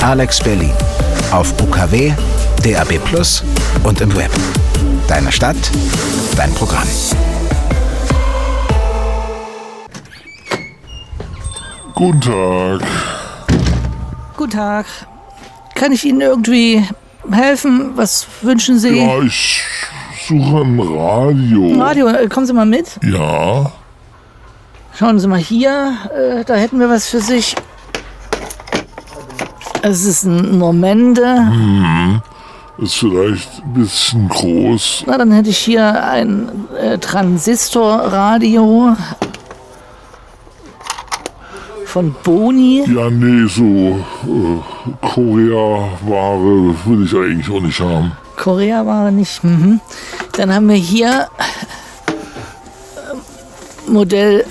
Alex Berlin. Auf UKW, DAB+ und im Web. Deine Stadt, dein Programm. Guten Tag. Guten Tag. Kann ich Ihnen irgendwie helfen? Was wünschen Sie? Ja, ich suche ein Radio. Radio, kommen Sie mal mit. Ja. Schauen Sie mal hier, da hätten wir was für sich. Es ist ein Normende. Ist vielleicht ein bisschen groß. Na, dann hätte ich hier ein Transistorradio von Boni. Ja, nee, so Korea-Ware will ich eigentlich auch nicht haben. Korea war nicht. Dann haben wir hier Modell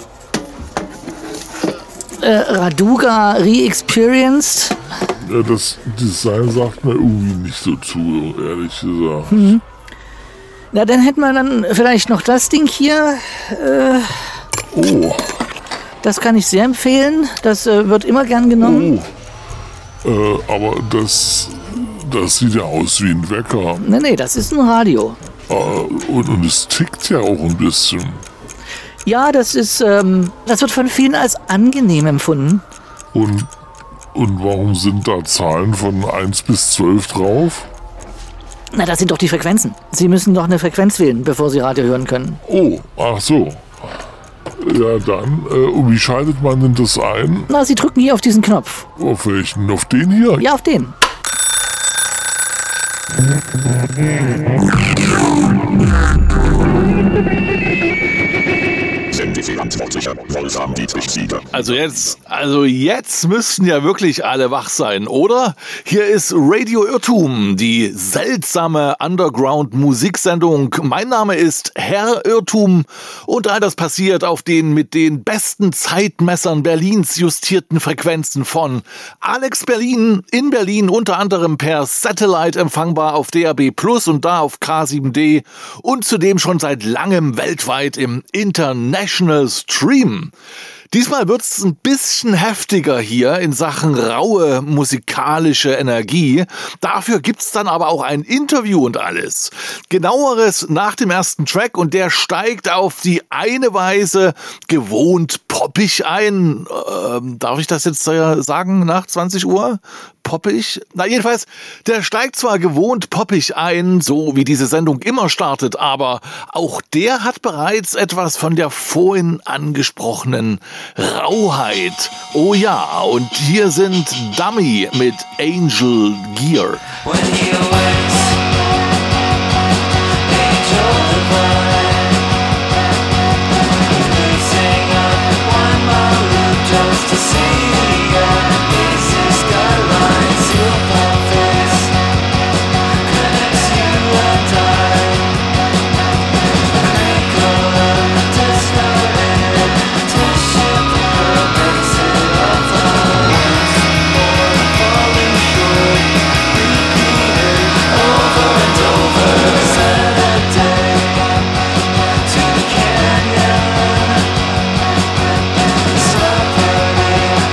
Raduga Re-Experienced. Ja, das Design sagt mir irgendwie nicht so zu, ehrlich gesagt. Na, dann hätten wir dann vielleicht noch das Ding hier. Oh, Das kann ich sehr empfehlen. Das wird immer gern genommen. aber das sieht ja aus wie ein Wecker. Nee, das ist ein Radio. Und es tickt ja auch ein bisschen. Ja, das wird von vielen als angenehm empfunden. Und warum sind da Zahlen von 1 bis 12 drauf? Na, das sind doch die Frequenzen. Sie müssen doch eine Frequenz wählen, bevor Sie Radio hören können. Oh, ach so. Ja, dann, und wie schaltet man denn das ein? Na, Sie drücken hier auf diesen Knopf. Auf welchen? Auf den hier? Ja, auf den. Sendeverantwortlicher Wolfram Dietrich Sieger. Also jetzt müssten ja wirklich alle wach sein, oder? Hier ist Radio Irrtum, die seltsame Underground-Musiksendung. Mein Name ist Herr Irrtum und all das passiert auf den mit den besten Zeitmessern Berlins justierten Frequenzen von Alex Berlin in Berlin, unter anderem per Satellite empfangbar auf DAB+ und da auf K7D und zudem schon seit langem weltweit im International Stream. Diesmal wird's ein bisschen heftiger hier in Sachen raue musikalische Energie. Dafür gibt's dann aber auch ein Interview und alles. Genaueres nach dem ersten Track und der steigt auf die eine Weise gewohnt poppig ein. Darf ich das jetzt sagen nach 20 Uhr? Poppig? Na jedenfalls, der steigt zwar gewohnt poppig ein, so wie diese Sendung immer startet, aber auch der hat bereits etwas von der vorhin angesprochenen Rauheit. Oh ja, und hier sind Dummy mit Angel Gear. When he awakes, angel divine, they sing up one more loop just to see ya. This is skyline, silver face, connects you and I. Wrinkle up, distorted, tissue paper makes it all fun. Once more falling short, repeated over and over. Saturday to the canyon, supporting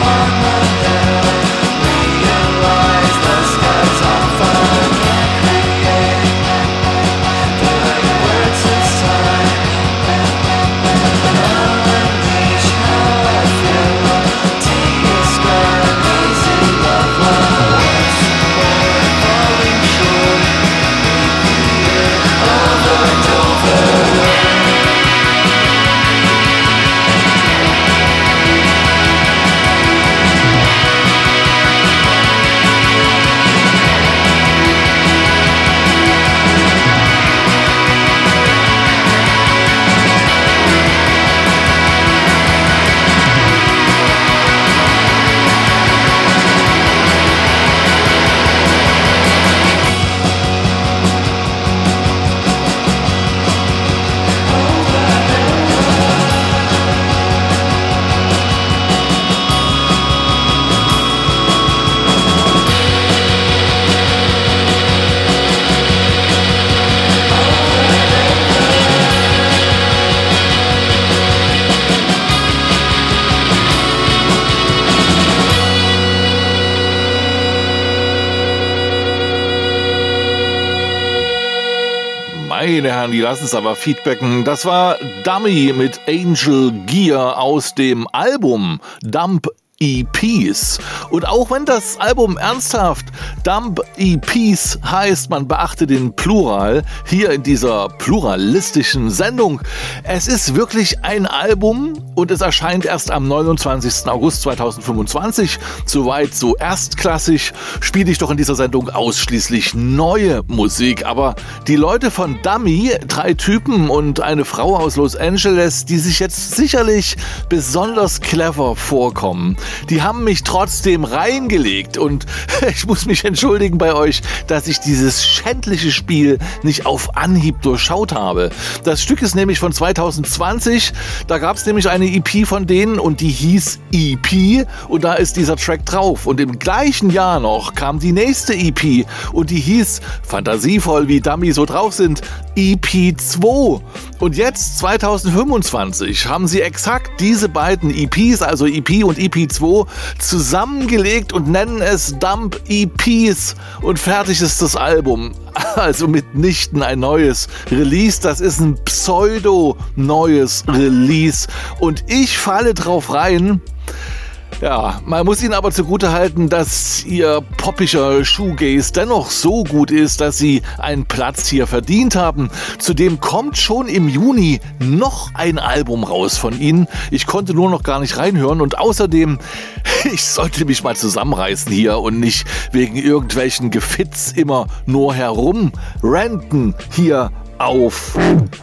Meine Herren, die lassen es aber feedbacken. Das war Dummy mit Angel Gear aus dem Album Dump EPs. Und auch wenn das Album ernsthaft Dump EPs heißt, man beachte den Plural hier in dieser pluralistischen Sendung. Es ist wirklich ein Album und es erscheint erst am 29. August 2025. Soweit so erstklassig, spiele ich doch in dieser Sendung ausschließlich neue Musik. Aber die Leute von Dummy, 3 Typen und eine Frau aus Los Angeles, die sich jetzt sicherlich besonders clever vorkommen, die haben mich trotzdem reingelegt und ich muss mich entschuldigen bei euch, dass ich dieses schändliche Spiel nicht auf Anhieb durchschaut habe. Das Stück ist nämlich von 2020, da gab es nämlich eine EP von denen und die hieß EP und da ist dieser Track drauf. Und im gleichen Jahr noch kam die nächste EP und die hieß, fantasievoll wie Dummy so drauf sind, EP2. Und jetzt 2025 haben sie exakt diese beiden EPs, also EP und EP2, zusammengelegt und nennen es Dump EPs und fertig ist das Album. Also mitnichten ein neues Release, das ist ein pseudo-neues Release und ich falle drauf rein. Ja, man muss ihnen aber zugutehalten, dass ihr poppischer Shoegaze dennoch so gut ist, dass sie einen Platz hier verdient haben. Zudem kommt schon im Juni noch ein Album raus von ihnen. Ich konnte nur noch gar nicht reinhören und außerdem, ich sollte mich mal zusammenreißen hier und nicht wegen irgendwelchen Gefitz immer nur herumranten hier auf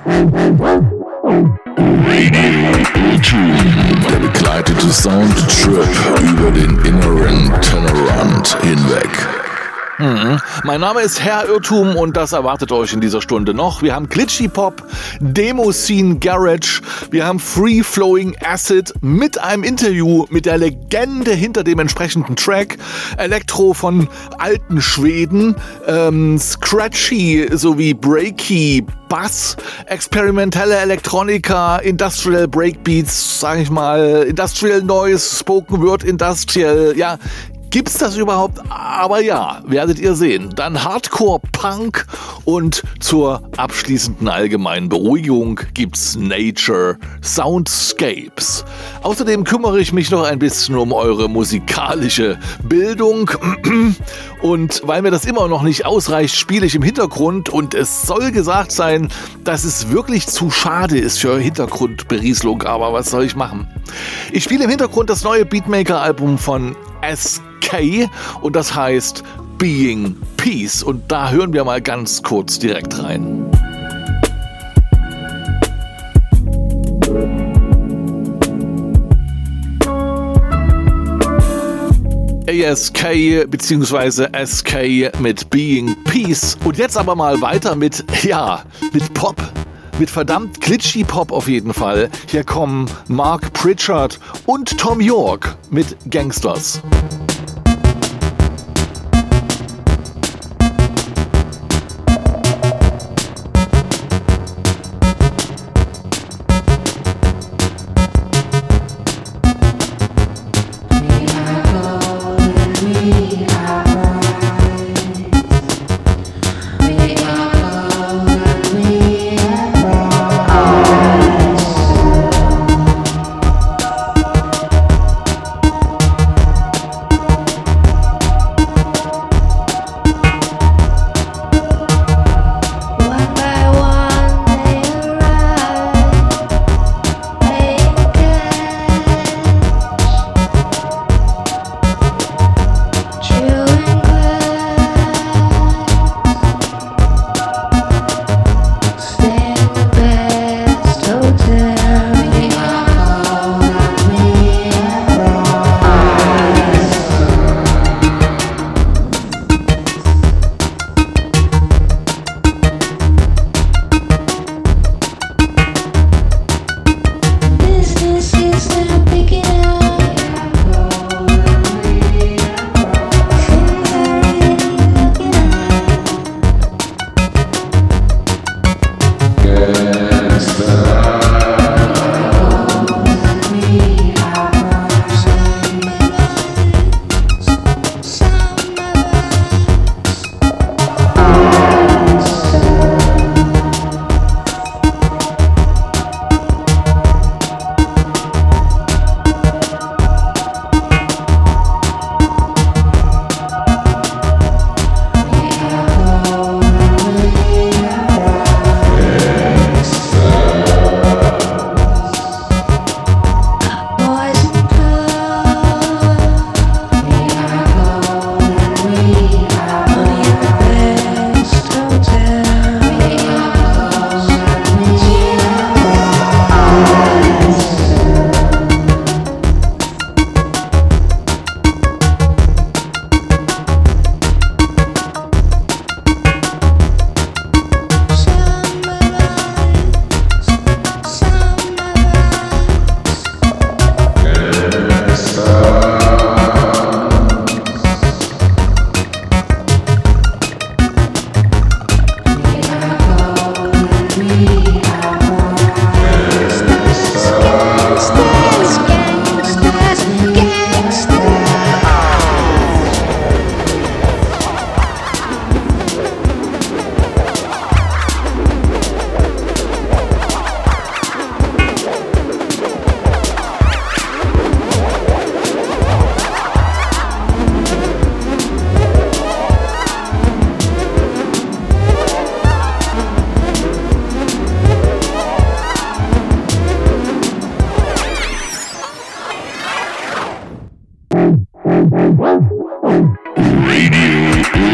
Der begleitete Soundtrip über den inneren Tellerrand hinweg. Mein Name ist Herr Irrtum und das erwartet euch in dieser Stunde noch. Wir haben Glitchy Pop, Demo-Scene Garage, wir haben Free Flowing Acid mit einem Interview mit der Legende hinter dem entsprechenden Track, Elektro von alten Schweden, Scratchy sowie Breaky Bass, experimentelle Elektronika, Industrial Breakbeats, sag ich mal, Industrial Noise, Spoken Word Industrial, ja. Gibt's das überhaupt? Aber ja, werdet ihr sehen. Dann Hardcore Punk und zur abschließenden allgemeinen Beruhigung gibt's Nature Soundscapes. Außerdem kümmere ich mich noch ein bisschen um eure musikalische Bildung und weil mir das immer noch nicht ausreicht, spiele ich im Hintergrund und es soll gesagt sein, dass es wirklich zu schade ist für Hintergrundberieselung, aber was soll ich machen? Ich spiele im Hintergrund das neue Beatmaker-Album von SK und das heißt Being Peace und da hören wir mal ganz kurz direkt rein. ASK bzw. SK mit Being Peace und jetzt aber mal weiter mit Pop. Mit verdammt glitchy Pop auf jeden Fall. Hier kommen Mark Pritchard und Tom York mit Gangsters.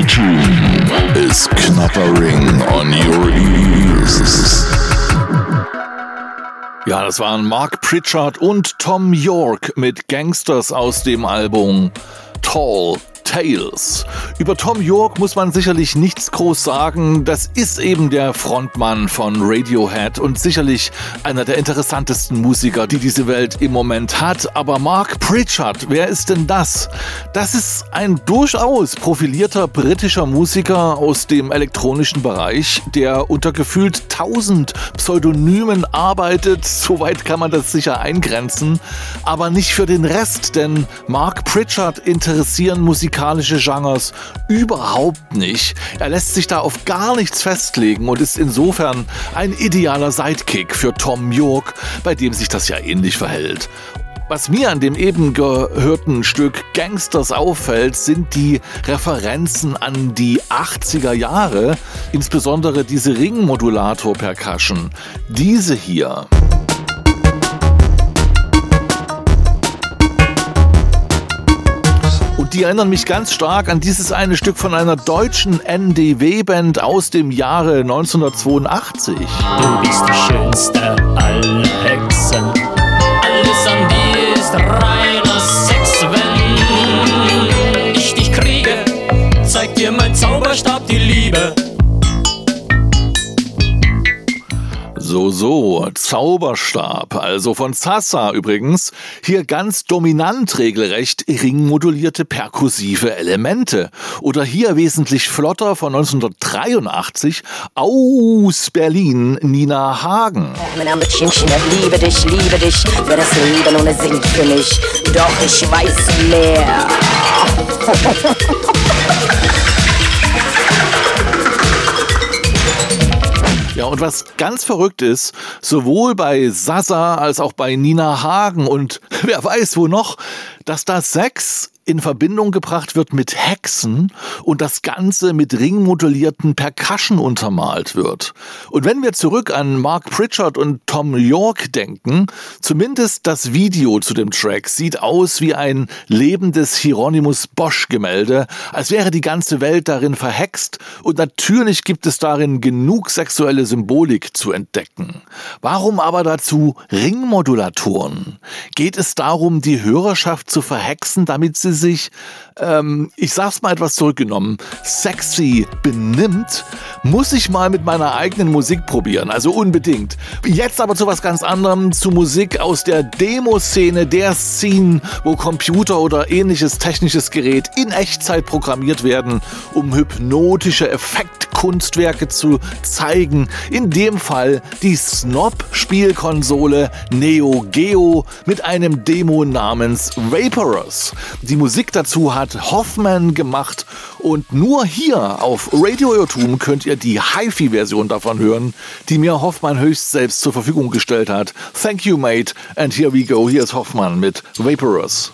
Irrtum is knappering on your ears. Ja, das waren Mark Pritchard und Tom York mit Gangsters aus dem Album Tall Tales. Über Tom York muss man sicherlich nichts groß sagen. Das ist eben der Frontmann von Radiohead und sicherlich einer der interessantesten Musiker, die diese Welt im Moment hat. Aber Mark Pritchard, wer ist denn das? Das ist ein durchaus profilierter britischer Musiker aus dem elektronischen Bereich, der unter gefühlt 1000 Pseudonymen arbeitet. Soweit kann man das sicher eingrenzen, aber nicht für den Rest, denn Mark Pritchard interessieren musikalische Genres überhaupt nicht. Er lässt sich da auf gar nichts festlegen und ist insofern ein idealer Sidekick für Tom York, bei dem sich das ja ähnlich verhält. Was mir an dem eben gehörten Stück Gangsters auffällt, sind die Referenzen an die 80er Jahre, insbesondere diese Ringmodulator-Percussion. Diese hier. Und die erinnern mich ganz stark an dieses eine Stück von einer deutschen NDW-Band aus dem Jahre 1982. Du bist die schönste aller Hexen. Alles an dir ist reiner Sex. Wenn ich dich kriege, zeigt dir mein Zauberstab die Liebe. So, Zauberstab, also von Sasa übrigens. Hier ganz dominant regelrecht ringmodulierte perkussive Elemente. Oder hier wesentlich flotter von 1983 aus Berlin Nina Hagen. Mein Name ist Chinchina, liebe dich, wer das Leben ohne singt für mich, doch ich weiß mehr. Ja, und was ganz verrückt ist, sowohl bei Sasa als auch bei Nina Hagen und wer weiß wo noch, dass da Sex in Verbindung gebracht wird mit Hexen und das Ganze mit ringmodulierten Percussion untermalt wird. Und wenn wir zurück an Mark Pritchard und Tom York denken, zumindest das Video zu dem Track sieht aus wie ein lebendes Hieronymus Bosch-Gemälde, als wäre die ganze Welt darin verhext und natürlich gibt es darin genug sexuelle Symbolik zu entdecken. Warum aber dazu Ringmodulatoren? Geht es darum, die Hörerschaft zu verhexen, damit sie sich, ich sag's mal etwas zurückgenommen, sexy benimmt? Muss ich mal mit meiner eigenen Musik probieren, also unbedingt. Jetzt aber zu was ganz anderem, zu Musik aus der Demoszene, der Szene, wo Computer oder ähnliches technisches Gerät in Echtzeit programmiert werden, um hypnotische Effektkunstwerke zu zeigen. In dem Fall die Snob-Spielkonsole Neo Geo mit einem Demo namens Vaporous. Die Musik dazu hat Hoffman gemacht und nur hier auf Radio Irrtum könnt ihr die HiFi-Version davon hören, die mir Hoffman höchst selbst zur Verfügung gestellt hat. Thank you, mate. And here we go. Hier ist Hoffman mit Vaporous.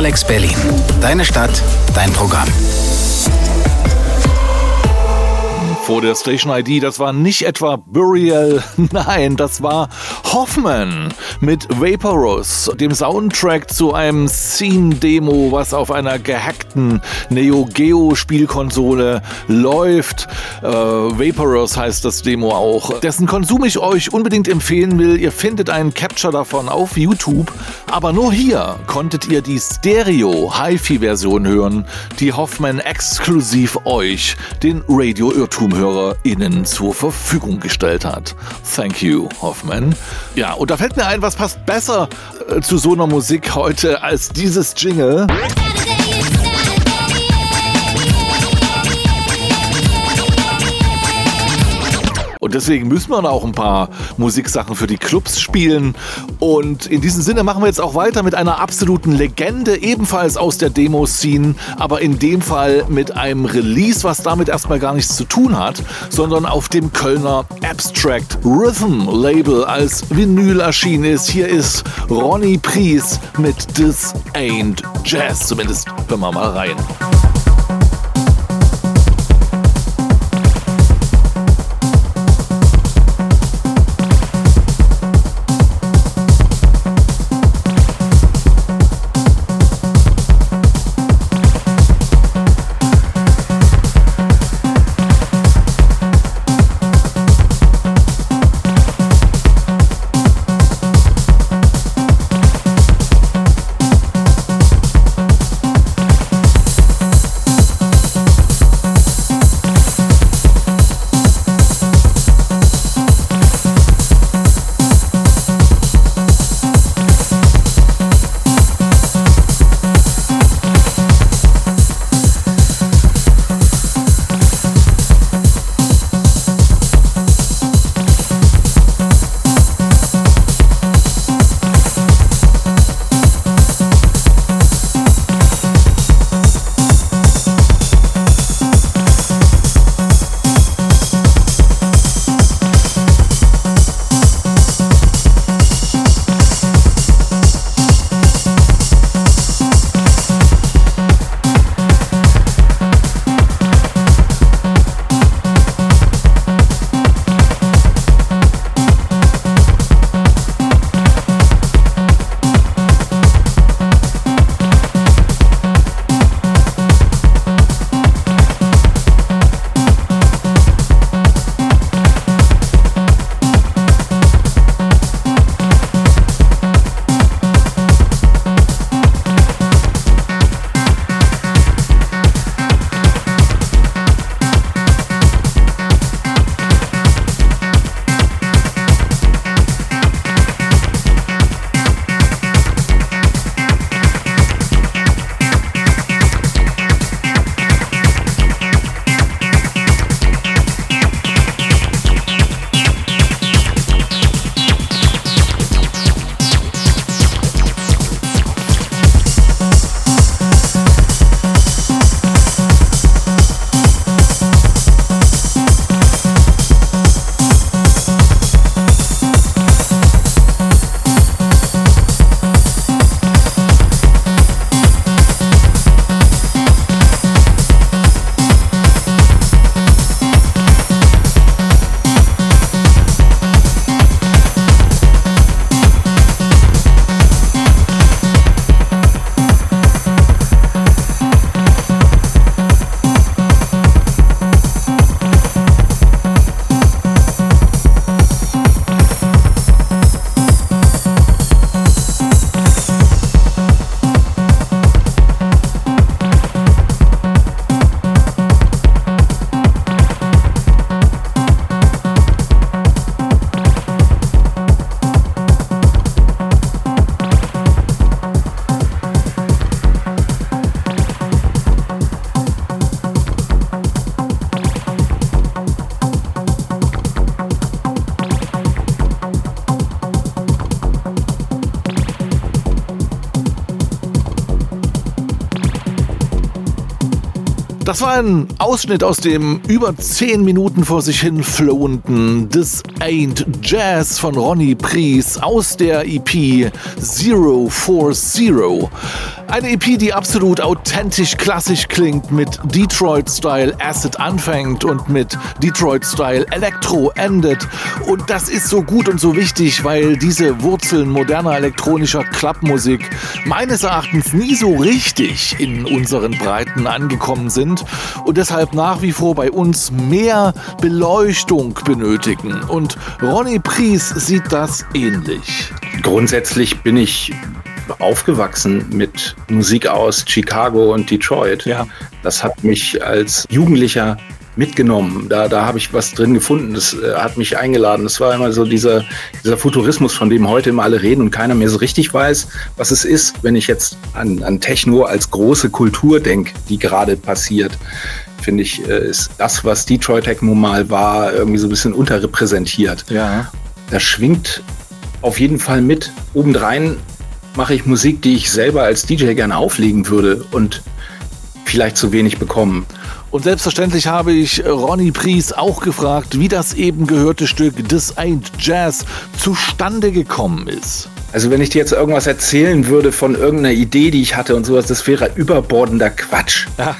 Alex Berlin. Deine Stadt, dein Programm. Vor der Station ID, das war nicht etwa Burial, nein, das war Hoffman mit Vaporous, dem Soundtrack zu einem Scene-Demo, was auf einer gehackten Neo Geo Spielkonsole läuft. Vaporous heißt das Demo auch, dessen Konsum ich euch unbedingt empfehlen will. Ihr findet einen Capture davon auf YouTube, aber nur hier konntet ihr die Stereo-Hi-Fi-Version hören, die Hoffman exklusiv euch, den Radio-IrrtumhörerInnen, zur Verfügung gestellt hat. Thank you, Hoffman. Ja, und da fällt mir ein, was passt besser zu so einer Musik heute als dieses Jingle. Und deswegen müssen wir auch ein paar Musiksachen für die Clubs spielen. Und in diesem Sinne machen wir jetzt auch weiter mit einer absoluten Legende, ebenfalls aus der Demo-Scene, aber in dem Fall mit einem Release, was damit erstmal gar nichts zu tun hat, sondern auf dem Kölner Abstract Rhythm Label als Vinyl erschienen ist. Hier ist Ronny Pries mit This Ain't Jazz. Zumindest hören wir mal rein. Das war ein Ausschnitt aus dem über 10 Minuten vor sich hin flowenden This Ain't Jazz von Ronny Pries aus der EP 040. Eine EP, die absolut authentisch klassisch klingt, mit Detroit-Style Acid anfängt und mit Detroit-Style Electro endet. Und das ist so gut und so wichtig, weil diese Wurzeln moderner elektronischer Clubmusik meines Erachtens nie so richtig in unseren Breiten angekommen sind und deshalb nach wie vor bei uns mehr Beleuchtung benötigen. Und Ronny Pries sieht das ähnlich. Grundsätzlich bin ich aufgewachsen mit Musik aus Chicago und Detroit. Ja. Das hat mich als Jugendlicher mitgenommen. Da habe ich was drin gefunden. Das hat mich eingeladen. Das war immer so dieser Futurismus, von dem heute immer alle reden und keiner mehr so richtig weiß, was es ist, wenn ich jetzt an Techno als große Kultur denke, die gerade passiert. Finde ich, ist das, was Detroit Techno mal war, irgendwie so ein bisschen unterrepräsentiert. Ja. Das schwingt auf jeden Fall mit. Obendrein mache ich Musik, die ich selber als DJ gerne auflegen würde und vielleicht zu wenig bekommen. Und selbstverständlich habe ich Ronny Pries auch gefragt, wie das eben gehörte Stück This Ain't Jazz zustande gekommen ist. Also wenn ich dir jetzt irgendwas erzählen würde von irgendeiner Idee, die ich hatte und sowas, das wäre überbordender Quatsch. Ja.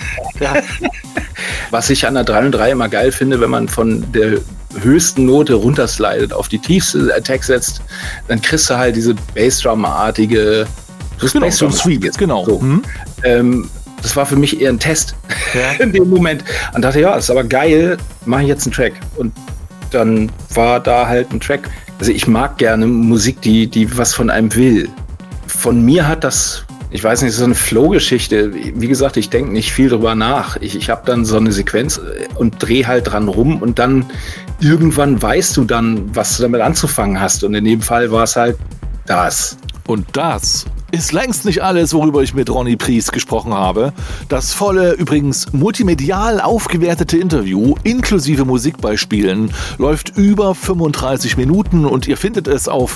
Was ich an der 303 immer geil finde, wenn man von der höchsten Note runterslidet, auf die tiefste Attack setzt, dann kriegst du halt diese Bassdrum-artige Suite, genau. So. Das war für mich eher ein Test in dem Moment. Und dachte, ja, das ist aber geil, mache ich jetzt einen Track. Und dann war da halt ein Track. Also ich mag gerne Musik, die was von einem will. Von mir hat das, ich weiß nicht, so eine Flow-Geschichte. Wie gesagt, ich denke nicht viel drüber nach. Ich habe dann so eine Sequenz und drehe halt dran rum und dann irgendwann weißt du dann, was du damit anzufangen hast. Und in dem Fall war es halt das. Und das ist längst nicht alles, worüber ich mit Ronny Pries gesprochen habe. Das volle, übrigens multimedial aufgewertete Interview inklusive Musikbeispielen läuft über 35 Minuten und ihr findet es auf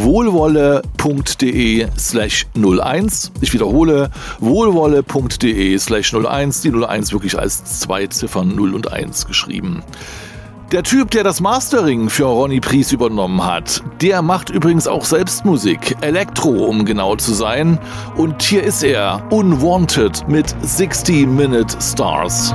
wohlwolle.de/01. Ich wiederhole, wohlwolle.de/01, die 01 wirklich als 2 Ziffern 0 und 1 geschrieben. Der Typ, der das Mastering für Ronny Pries übernommen hat, der macht übrigens auch selbst Musik, Elektro, um genau zu sein. Und hier ist er, Unwanted mit 60 Minute Stars.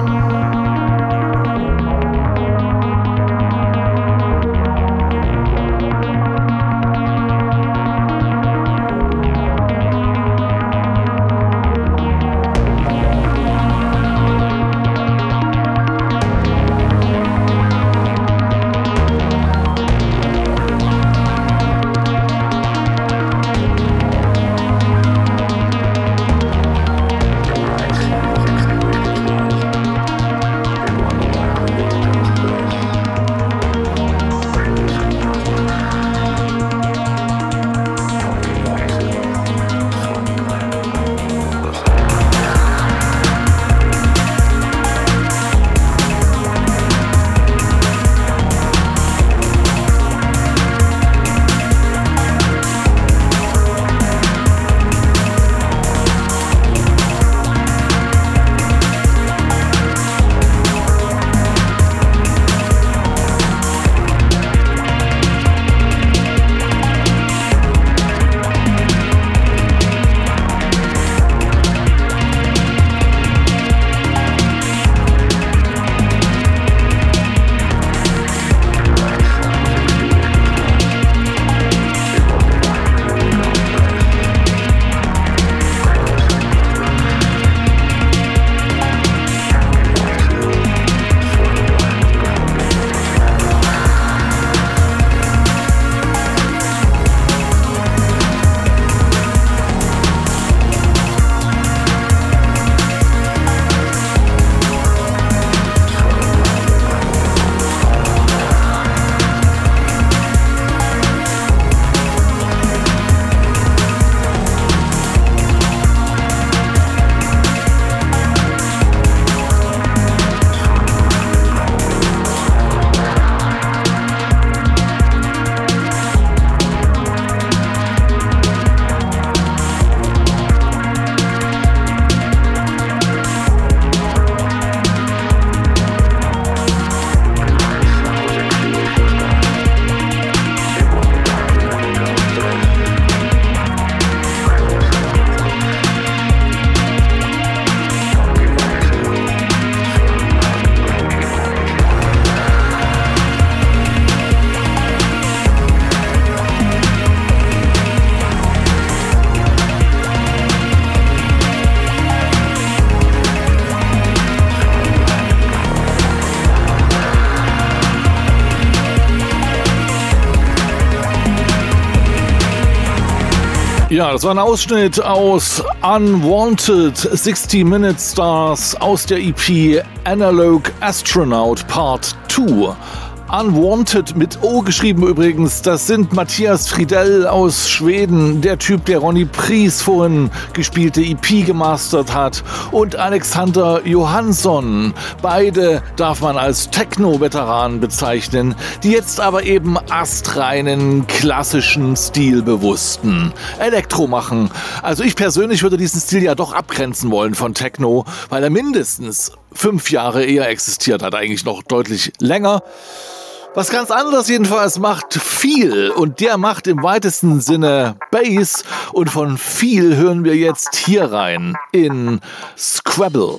Ja, das war ein Ausschnitt aus Unwanted 60 Minute Stars aus der EP Analog Astronaut Part 2. Unwanted mit O geschrieben übrigens, das sind Matthias Fridell aus Schweden, der Typ, der Ronny Pries vorhin gespielte EP gemastert hat, und Alexander Johansson. Beide darf man als Techno-Veteranen bezeichnen, die jetzt aber eben astreinen, klassischen, stilbewussten Elektro machen. Also ich persönlich würde diesen Stil ja doch abgrenzen wollen von Techno, weil er mindestens 5 Jahre eher existiert hat, eigentlich noch deutlich länger. Was ganz anderes jedenfalls macht Feel, und der macht im weitesten Sinne Bass, und von Feel hören wir jetzt hier rein in Scrabble.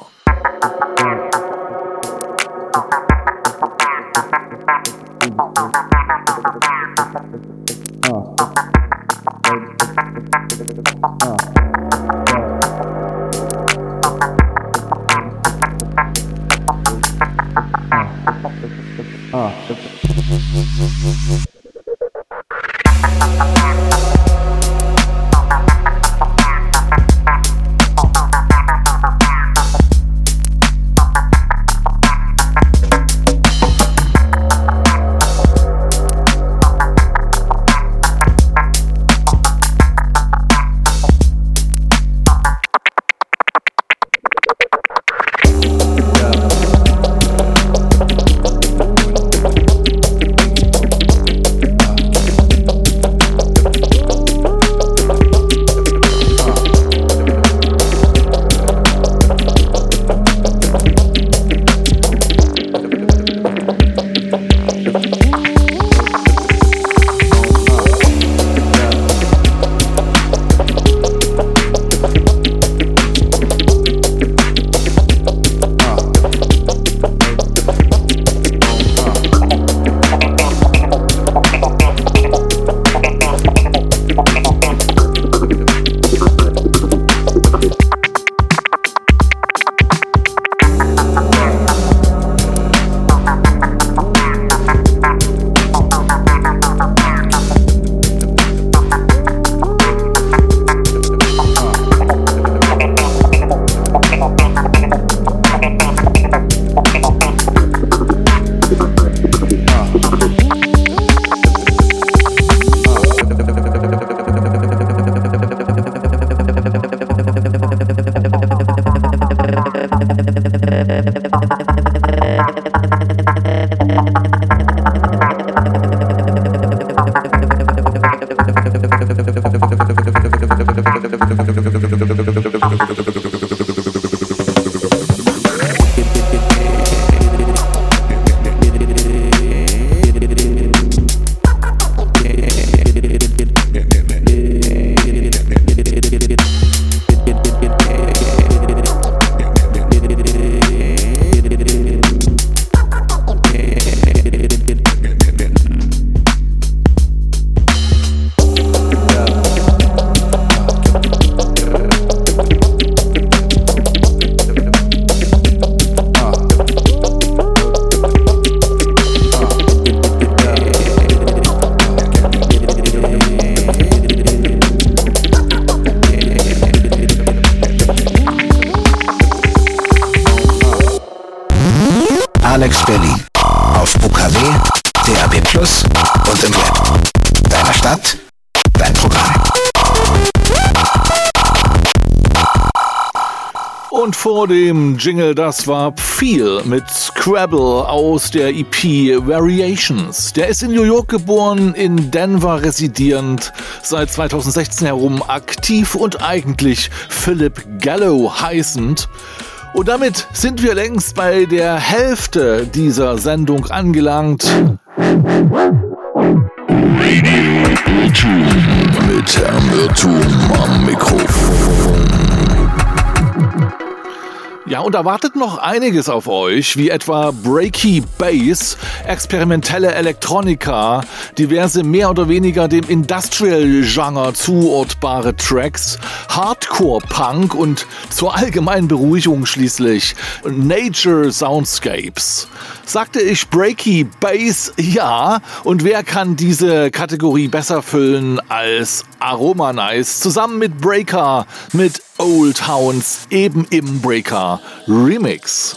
Alex Berlin. Auf UKW, DAB+ und im Web. Deine Stadt, dein Programm. Und vor dem Jingle, das war Feel mit Scrabble aus der EP Variations. Der ist in New York geboren, in Denver residierend, seit 2016 herum aktiv und eigentlich Philip Gallo heißend. Und damit sind wir längst bei der Hälfte dieser Sendung angelangt. Radio Irrtum mit Herrn Irrtum am Mikrofon. Ja, und da wartet noch einiges auf euch, wie etwa Breaky Bass, experimentelle Elektronika, diverse mehr oder weniger dem Industrial-Genre zuortbare Tracks, Hardcore-Punk und zur allgemeinen Beruhigung schließlich Nature Soundscapes. Sagte ich Breaky Bass? Ja. Und wer kann diese Kategorie besser füllen als Aroma Nice zusammen mit Breaker, mit Old Hounds, eben im Breaker Remix.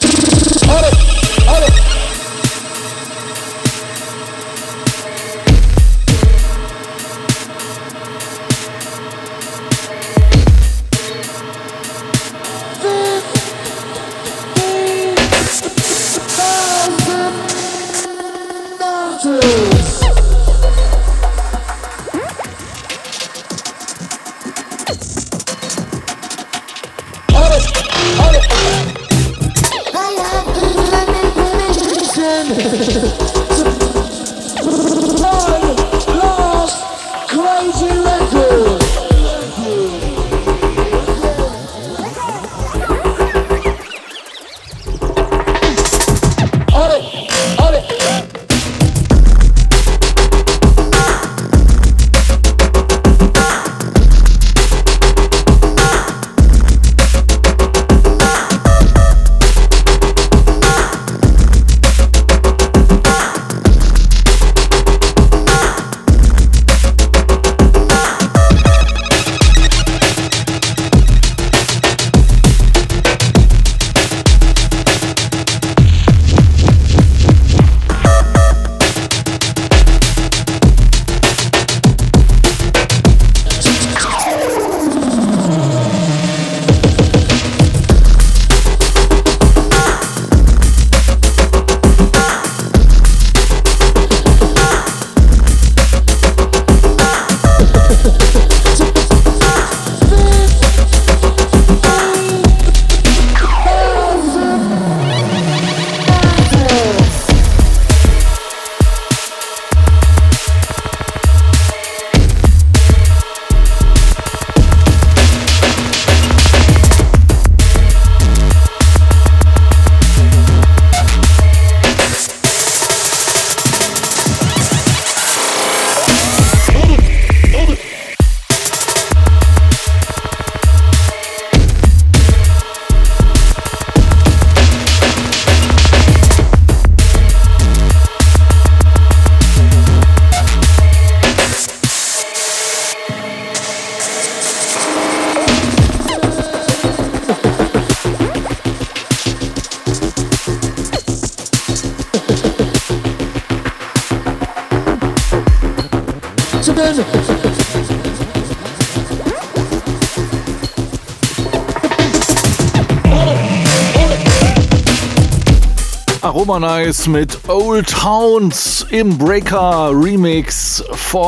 Aroma Nice mit Old Hounds im Breaker Remix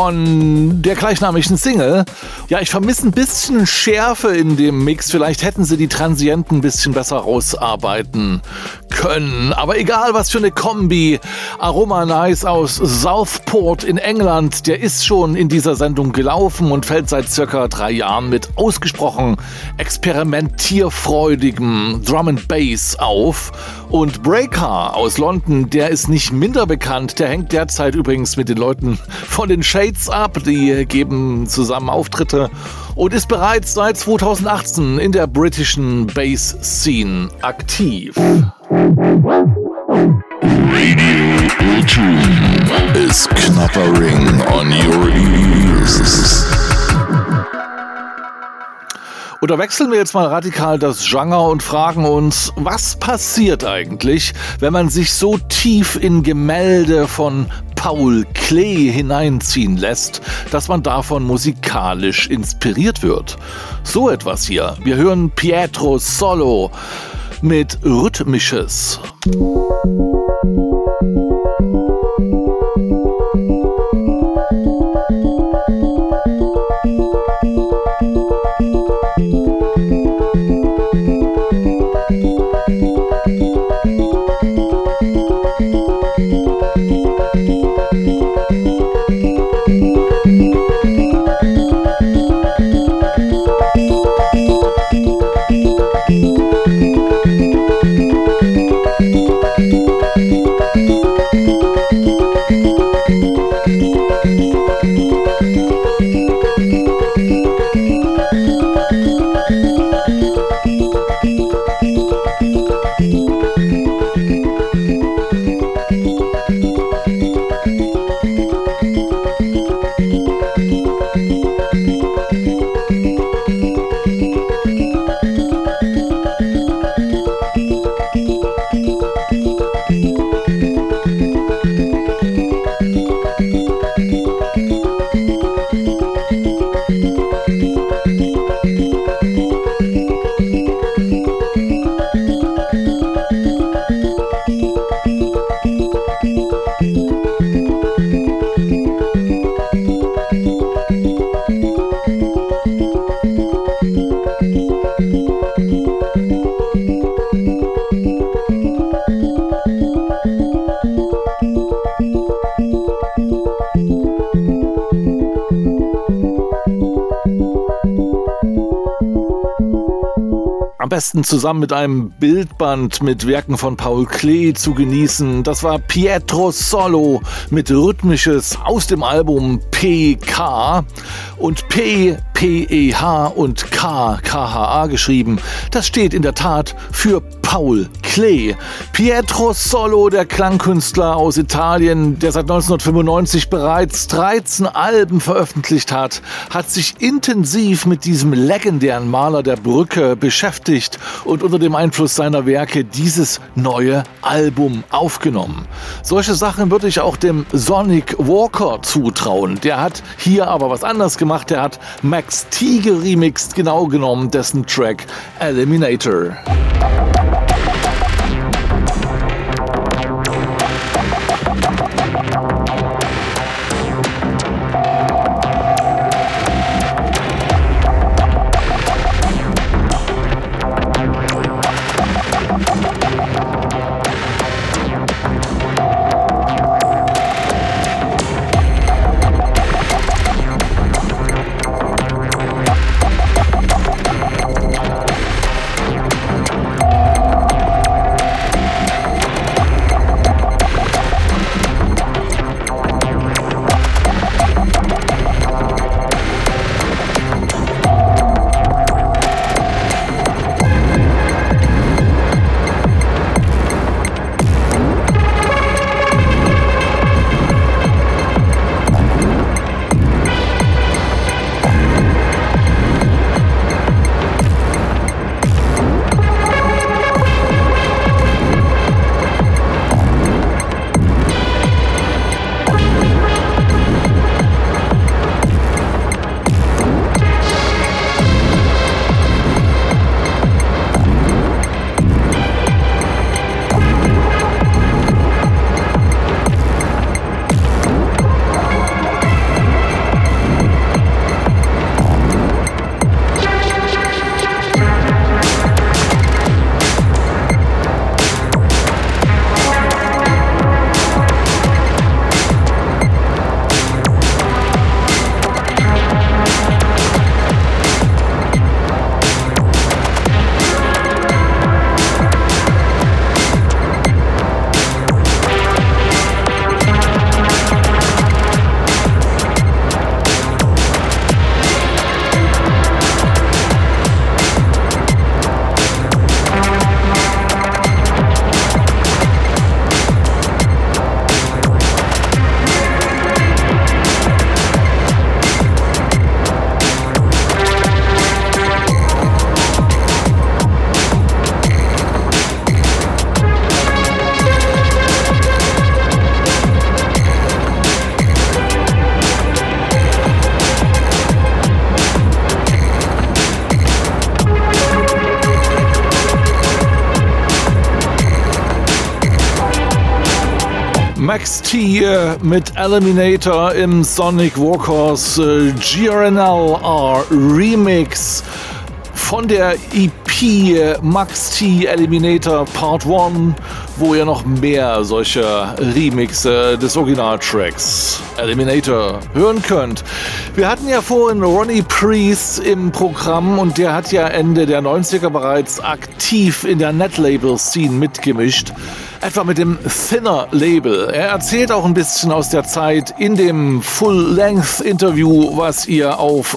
von der gleichnamigen Single. Ja, ich vermisse ein bisschen Schärfe in dem Mix. Vielleicht hätten sie die Transienten ein bisschen besser rausarbeiten können. Aber egal, was für eine Kombi. Aroma Nice aus Southport in England, der ist schon in dieser Sendung gelaufen und fällt seit circa 3 Jahren mit ausgesprochen experimentierfreudigem Drum and Bass auf. Und Breaker aus London, der ist nicht minder bekannt. Der hängt derzeit übrigens mit den Leuten von den Shades ab. Die geben zusammen Auftritte und ist bereits seit 2018 in der britischen Bass-Scene aktiv. Radio Ultum is knappering on your ears. Oder wechseln wir jetzt mal radikal das Genre und fragen uns, was passiert eigentlich, wenn man sich so tief in Gemälde von Paul Klee hineinziehen lässt, dass man davon musikalisch inspiriert wird. So etwas hier. Wir hören Pietro Solo mit Rhythmisches. am besten zusammen mit einem Bildband mit Werken von Paul Klee zu genießen. Das war Pietro Solo mit Rhythmisches aus dem Album PK und P, P-E-H und K, K-H-A geschrieben. Das steht in der Tat für Paul Klee. Pietro Solo, der Klangkünstler aus Italien, der seit 1995 bereits 13 Alben veröffentlicht hat, hat sich intensiv mit diesem legendären Maler der Brücke beschäftigt und unter dem Einfluss seiner Werke dieses neue Album aufgenommen. Solche Sachen würde ich auch dem Sonic Walker zutrauen. Der hat hier aber was anderes gemacht. Der hat Max T geremixed, genau genommen dessen Track Eliminator. Max T mit Eliminator im Sonic Walkers GRNLR Remix von der EP Max T Eliminator Part 1, wo ihr noch mehr solcher Remixe des Originaltracks Eliminator hören könnt. Wir hatten ja vorhin Ronnie Priest im Programm und der hat ja Ende der 90er bereits aktiv in der Netlabel-Scene mitgemischt. Etwa mit dem Thinner-Label. Er erzählt auch ein bisschen aus der Zeit in dem Full-Length-Interview, was ihr auf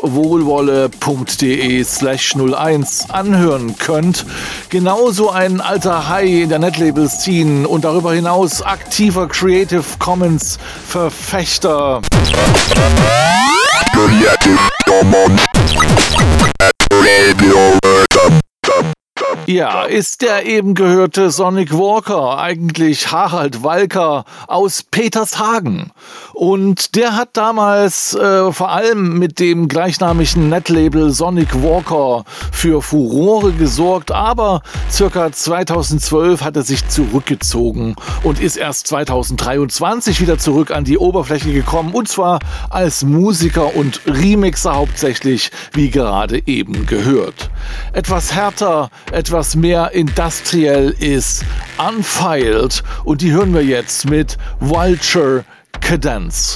wohlwolle.de/01 anhören könnt. Genauso ein alter Hai in der Netlabel-Scene und darüber hinaus aktiver Creative Commons-Verfechter. Ja, ist der eben gehörte Sonic Walker eigentlich Harald Walker aus Petershagen. Und der hat damals vor allem mit dem gleichnamigen Netlabel Sonic Walker für Furore gesorgt, aber circa 2012 hat er sich zurückgezogen und ist erst 2023 wieder zurück an die Oberfläche gekommen, und zwar als Musiker und Remixer hauptsächlich, wie gerade eben gehört. Etwas härter, etwas mehr industriell ist Unfiled, und die hören wir jetzt mit Vulture Cadence.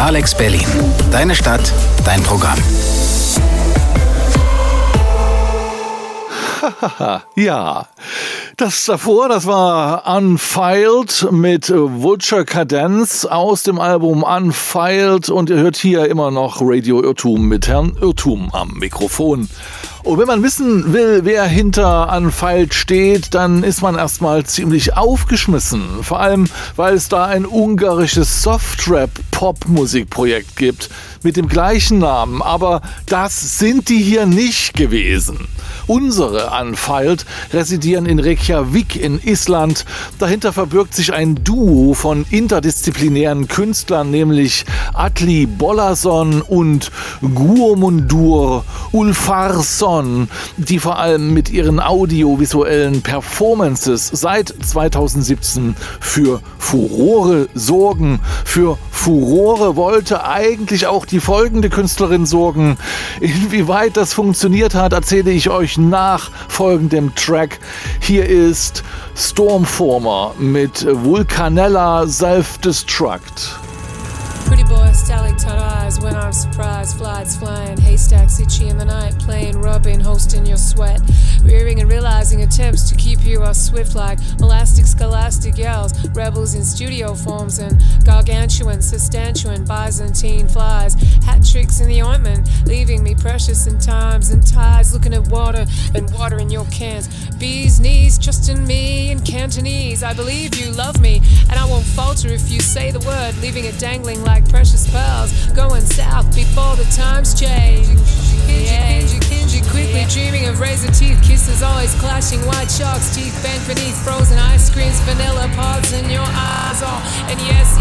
Alex Berlin. Deine Stadt, dein Programm. Ja, das davor, das war Unfiled mit Vulture Cadence aus dem Album Unfiled und ihr hört hier immer noch Radio Irrtum mit Herrn Irrtum am Mikrofon. Und wenn man wissen will, wer hinter Unfiled steht, dann ist man erstmal ziemlich aufgeschmissen. Vor allem, weil es da ein ungarisches Soft-Rap-Pop-Musikprojekt gibt mit dem gleichen Namen. Aber das sind die hier nicht gewesen. Unsere Unfiled residieren in Reykjavik in Island. Dahinter verbirgt sich ein Duo von interdisziplinären Künstlern, nämlich Atli Bollason und Guðmundur Úlfarsson, die vor allem mit ihren audiovisuellen Performances seit 2017 für Furore sorgen. Für Furore wollte eigentlich auch die folgende Künstlerin sorgen. Inwieweit das funktioniert hat, erzähle ich euch nach folgendem Track. Hier ist Stormformer mit Vulcanella Self-Destruct. Pretty boy, stalactite eyes when I'm surprised, flights flying, haystacks itchy in the night, playing, rubbing, hosting your sweat, rearing and realizing attempts to keep you off swift like elastic scholastic yells, rebels in studio forms and gargantuan, sustantuan, Byzantine flies, hat tricks in the ointment, leaving me precious in times and tides, looking at water and water in your cans, bees knees, trust in me in Cantonese, I believe you love me, and I won't falter if you say the word, leaving it dangling like precious pearls, going south before the times change. Kinji, quickly dreaming of razor teeth, kisses always clashing, white sharks, teeth bent beneath frozen ice creams, vanilla pods in your eyes, oh, and yes,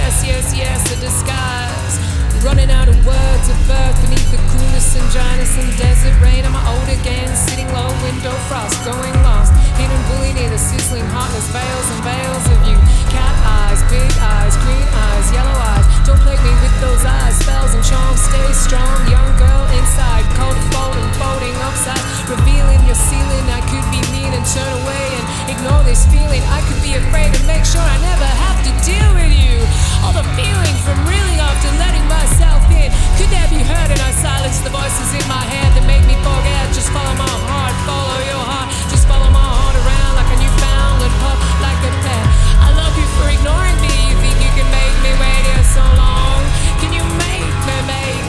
a disguise. Running out of words of birth beneath the coolest and dryness and desert rain. I'm old again, sitting low, window frost, going lost. Hidden bully near the sizzling hotness, veils and veils of you. Cat eyes, big eyes, green eyes, yellow eyes. Don't plague me with those eyes, spells and charms. Stay strong, young girl inside. Cold folding upside, revealing your ceiling. I could be mean and turn away and ignore this feeling. I could be afraid and make sure I never have to deal with you. All the feeling from reeling after letting myself in. Could that be heard? And I silence the voices in my head that make me forget. Just follow my heart, follow your heart. Just follow my heart around like a Newfoundland pup, like a pet. I love you for ignoring me. You think you can make me wait here so long? Can you make me wait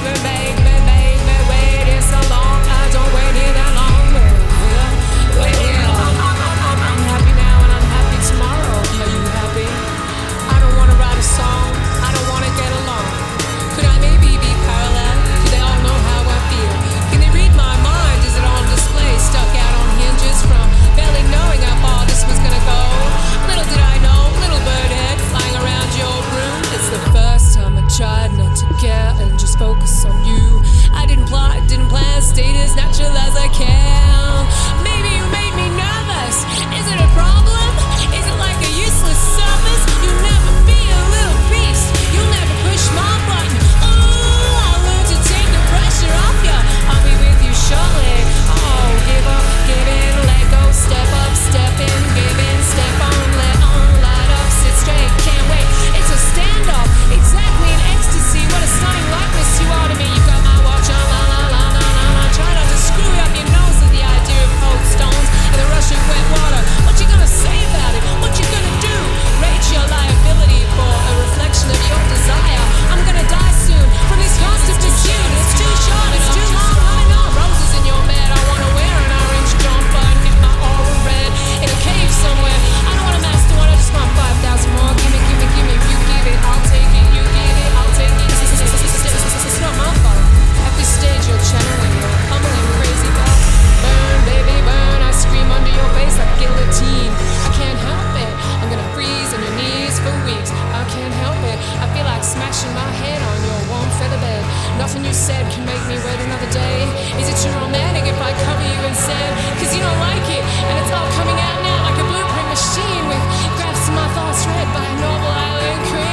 here so long? I don't wait here that long. Wait here long. I'm happy now and I'm happy tomorrow. Are you happy? I don't wanna write a song. I don't wanna get along. Could I maybe be parallel? Do they all know how I feel? Can they read my mind? Is it on display? Stuck out on hinges from barely knowing how far this was gonna go. Little did I know, little bird head flying around your room. It's the first time I tried not to care and just focus on you. I didn't plot, didn't plan, stayed as natural as I can. Maybe you made me nervous. Is it a problem? Is it like a useless service? You'll never be a little beast. You'll never push my button. Oh, I'll learn to take the pressure off ya. I'll be with you shortly. Oh, give up, give in, let go, step up, step in, give in, step on, let on, light up, sit straight, can't wait. It's a standoff, exactly an ecstasy. What a stunning likeness you are to me. You got my watch on, la la la la la la. Try not to screw up your nose at the idea of cold stones and the rush of wet water. What you gonna say about it? What you gonna do? Rate your liability for a reflection of your desire. I'm gonna die soon from this constant pursuit. It's too short, it's too long. I know roses in your bed. I wanna wear an orange jumper and knit my oral red in a cave somewhere. I don't want a master one, I just want 5,000 more. Give me. If you give it, I'll take it. You give it, I'll take it. It's not my fault. At this stage, you're channeling your humbling crazy thoughts. Burn, baby, burn. I scream under your face like guillotine. I can't help it. I'm gonna freeze on your knees for weeks. I can't help it. I feel like smashing my head on your warm feather bed. Nothing you said can make me wait another day. Is it too romantic if I cover you in sand? Cause you don't like it, and it's all coming out now like a blueprint machine with graphs of my thoughts read by a noble island queen.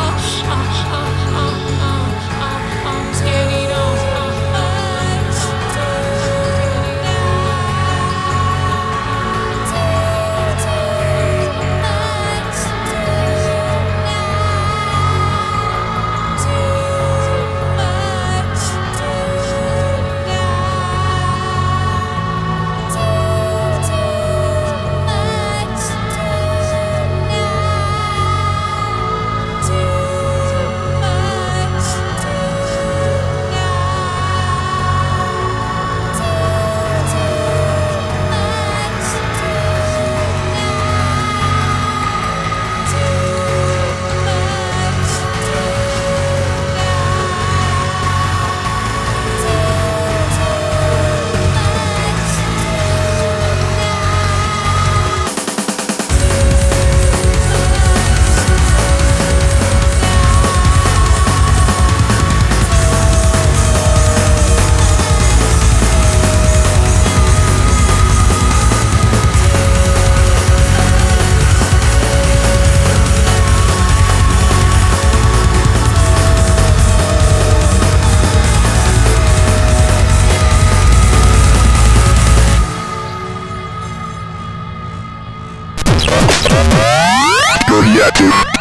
I'm scared,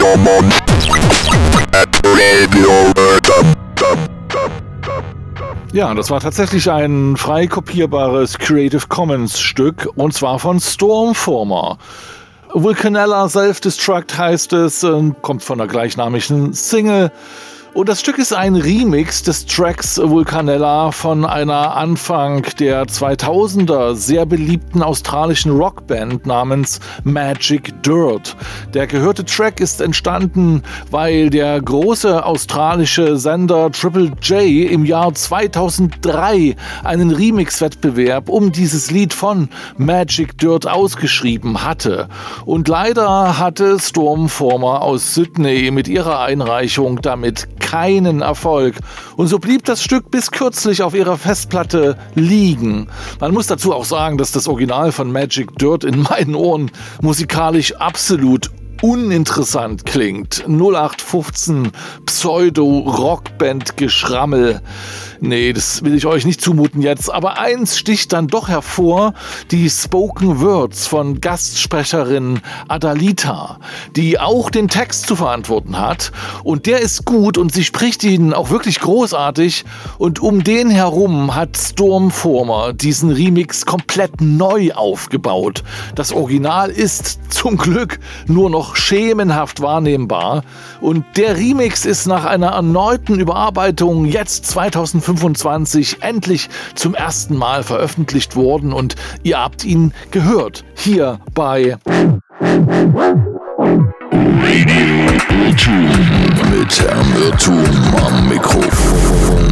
Ja, das war tatsächlich ein frei kopierbares Creative Commons Stück und zwar von Stormformer. Vulcanella Self-Destruct heißt es und kommt von der gleichnamigen Single. Und das Stück ist ein Remix des Tracks Vulcanella von einer Anfang der 2000er sehr beliebten australischen Rockband namens Magic Dirt. Der gehörte Track ist entstanden, weil der große australische Sender Triple J im Jahr 2003 einen Remix-Wettbewerb um dieses Lied von Magic Dirt ausgeschrieben hatte. Und leider hatte Stormformer aus Sydney mit ihrer Einreichung damit keinen Erfolg. Und so blieb das Stück bis kürzlich auf ihrer Festplatte liegen. Man muss dazu auch sagen, dass das Original von Magic Dirt in meinen Ohren musikalisch absolut uninteressant klingt. 0815 Pseudo-Rockband-Geschrammel. Nee, das will ich euch nicht zumuten jetzt. Aber eins sticht dann doch hervor, die Spoken Words von Gastsprecherin Adalita, die auch den Text zu verantworten hat. Und der ist gut und sie spricht ihn auch wirklich großartig. Und um den herum hat Stormformer diesen Remix komplett neu aufgebaut. Das Original ist zum Glück nur noch schemenhaft wahrnehmbar. Und der Remix ist nach einer erneuten Überarbeitung jetzt 2025 endlich zum ersten Mal veröffentlicht worden und ihr habt ihn gehört. Hier bei Radio Irrtum mit Herrn Irrtum am Mikrofon.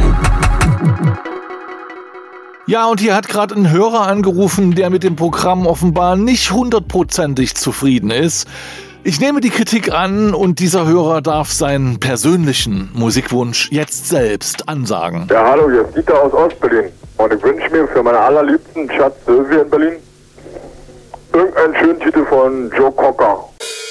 Ja, und hier hat gerade ein Hörer angerufen, der mit dem Programm offenbar nicht 100%ig zufrieden ist. Ich nehme die Kritik an und dieser Hörer darf seinen persönlichen Musikwunsch jetzt selbst ansagen. Ja, hallo, hier ist Dieter aus Ostberlin. Und ich wünsche mir für meine allerliebsten Schatz Sylvia in Berlin irgendeinen schönen Titel von Joe Cocker.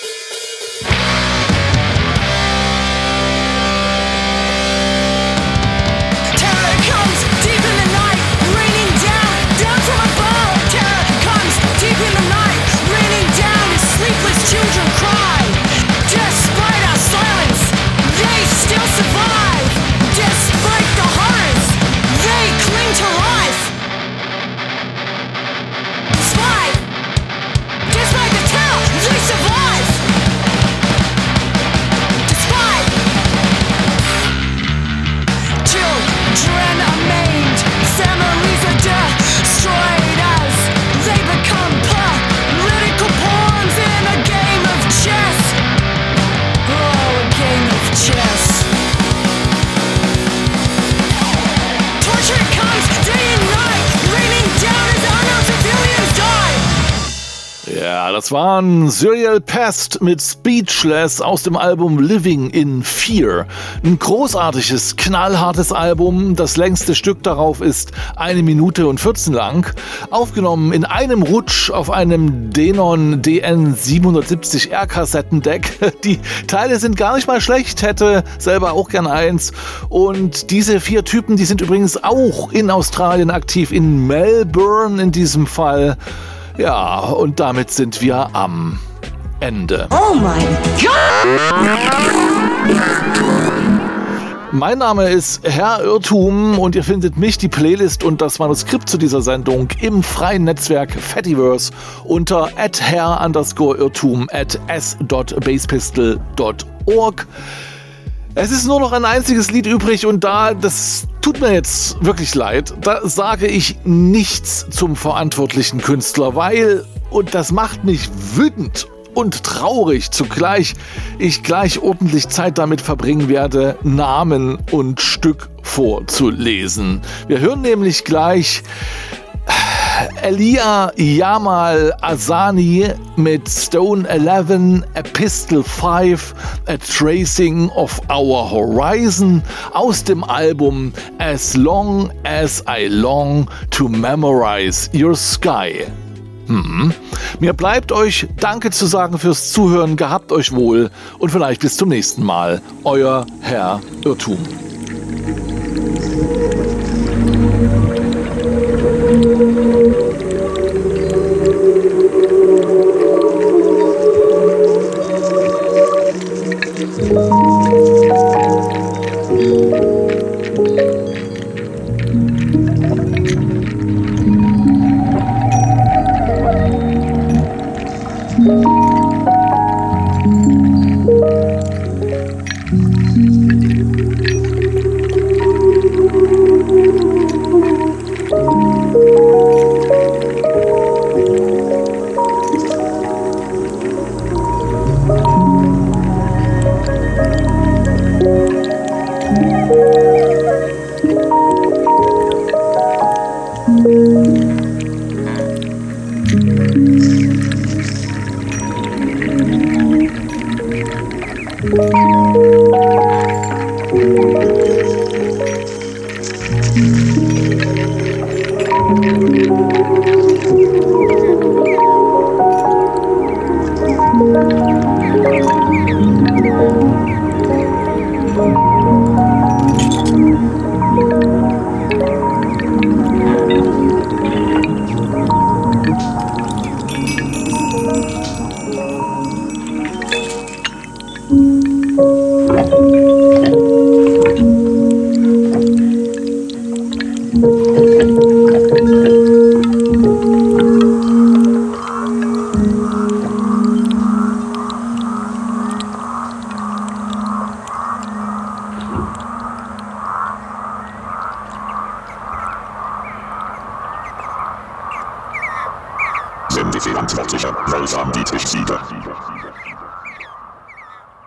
Das waren Serial Pest mit Speechless aus dem Album Living in Fear. Ein großartiges, knallhartes Album. Das längste Stück darauf ist 1 Minute und 14 lang. Aufgenommen in einem Rutsch auf einem Denon DN770R Kassettendeck. Die Teile sind gar nicht mal schlecht, hätte selber auch gern eins. Und diese 4 Typen, die sind übrigens auch in Australien aktiv, in Melbourne in diesem Fall. Ja, und damit sind wir am Ende. Oh mein Gott! Mein Name ist Herr Irrtum und ihr findet mich, die Playlist und das Manuskript zu dieser Sendung im freien Netzwerk Fediverse unter @herr_irrtum@s.basepistol.org. Es ist nur noch ein einziges Lied übrig und das tut mir jetzt wirklich leid, da sage ich nichts zum verantwortlichen Künstler, weil, und das macht mich wütend und traurig zugleich, ich gleich ordentlich Zeit damit verbringen werde, Namen und Stück vorzulesen. Wir hören nämlich gleich Elia Jamal Asani mit Stone 11, Epistle 5, A Tracing of Our Horizon aus dem Album As Long as I Long to Memorize Your Sky. Mir bleibt euch Danke zu sagen fürs Zuhören, gehabt euch wohl und vielleicht bis zum nächsten Mal. Euer Herr Irrtum. Sendeverantwortlicher Wolfram Dietrich Sieger.